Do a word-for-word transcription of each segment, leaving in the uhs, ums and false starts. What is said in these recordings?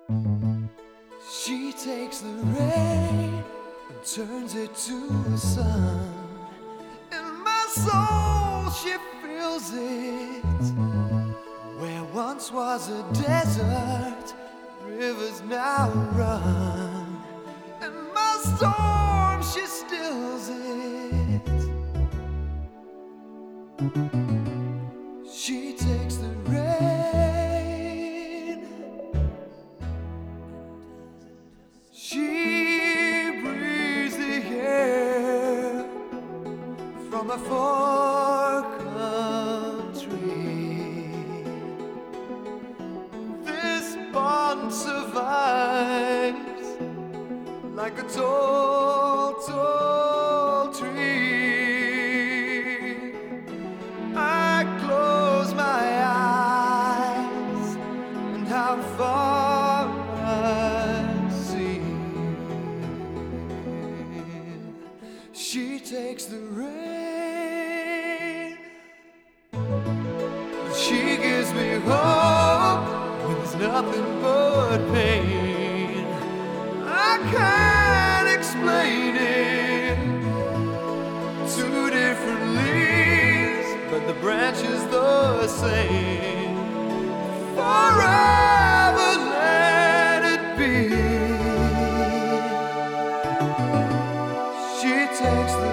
She takes the rain and turns it to the sun. In my soul she feels it. Where once was a desert, rivers now run. And my storm she stills it. She takes the rain. She breathes the air from a far country. This bond survives like a tall, tall tree. I close my eyes and how far I see. She takes the rain. She gives me hope when there's nothing but pain. I can't explain it. Two different leaves, but the branch is the same. Forever let it be. She takes the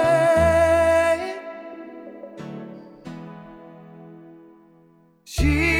rain. She